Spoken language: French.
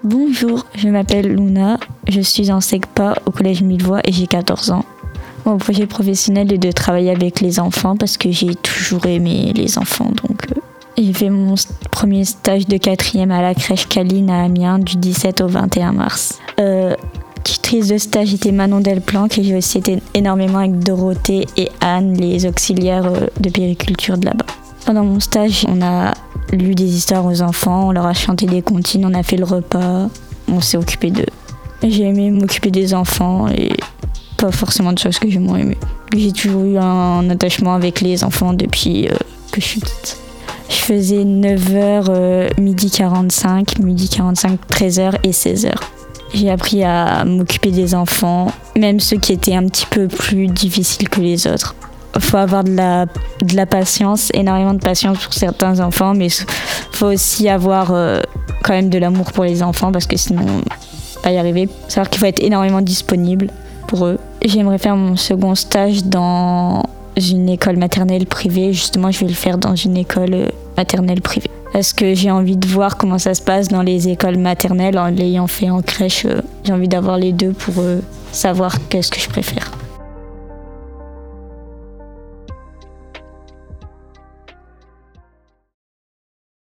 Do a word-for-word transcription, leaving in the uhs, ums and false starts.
Bonjour, je m'appelle Luna, je suis en SECPA au collège Millevoye et j'ai quatorze ans. Mon projet professionnel est de travailler avec les enfants parce que j'ai toujours aimé les enfants. Donc, euh, j'ai fait mon st- premier stage de quatrième à la crèche Caline à Amiens du dix-sept au vingt et un mars. Euh, tutrice de stage était Manon Delplanque et j'ai aussi été énormément avec Dorothée et Anne, les auxiliaires euh, de périculture de là-bas. Pendant mon stage, on a lu des histoires aux enfants, on leur a chanté des comptines, on a fait le repas, on s'est occupé d'eux. J'ai aimé m'occuper des enfants et pas forcément de choses que j'ai moins aimé. J'ai toujours eu un attachement avec les enfants depuis euh, que je suis petite. Je faisais neuf heures, euh, midi quarante-cinq, midi quarante-cinq, treize heures et seize heures. J'ai appris à m'occuper des enfants, même ceux qui étaient un petit peu plus difficiles que les autres. Il faut avoir de la, de la patience, énormément de patience pour certains enfants, mais il faut aussi avoir euh, quand même de l'amour pour les enfants parce que sinon, on ne va pas y arriver. Savoir qu'il faut être énormément disponible pour eux. J'aimerais faire mon second stage dans une école maternelle privée. Justement, je vais le faire dans une école maternelle privée. Parce que j'ai envie de voir comment ça se passe dans les écoles maternelles. En l'ayant fait en crèche, j'ai envie d'avoir les deux pour euh, savoir qu'est-ce que je préfère.